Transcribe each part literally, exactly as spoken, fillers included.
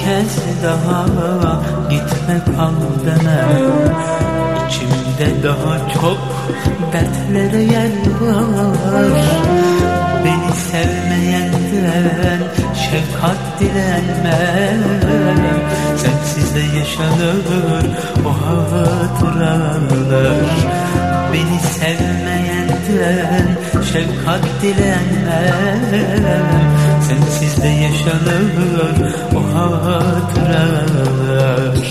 kez daha gitme kal demem. İçimde daha çok dertlere yer var. Beni sevmeyenden şefkat dilenmem. Sensiz de yaşanır o hatıralar. Beni sevmeyenden şefkat dilenmem. Sensiz de yaşanır o hatıralar.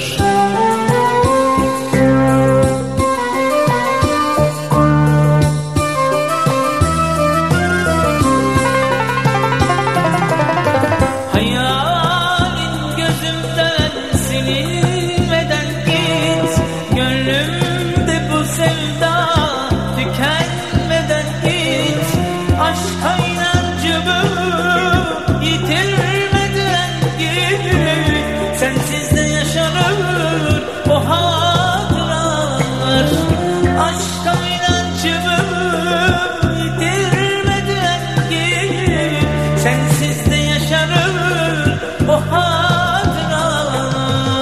Sensiz de yaşanır o hatıralar. Aşka inancımı yitirmeden git. Sensiz de yaşanır o hatıralar.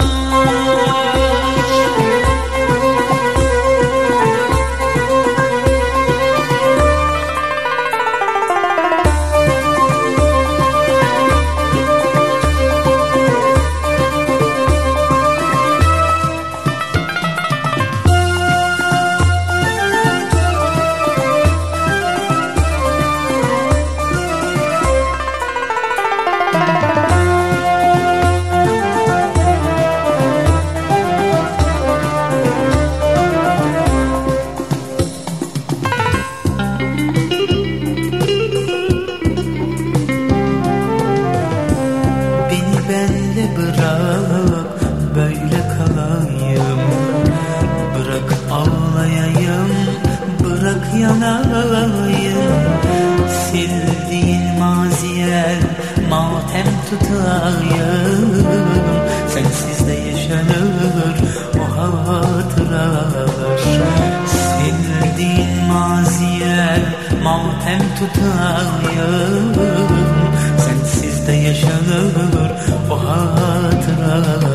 Bırak böyle kalayım, bırak ağlayayım, bırak yanayım. Sildiğin maziye matem tutayım. Sensiz de yaşanır o hatıralar. Sildiğin maziye matem tutayım. Sensiz de yaşanır o hatıralar.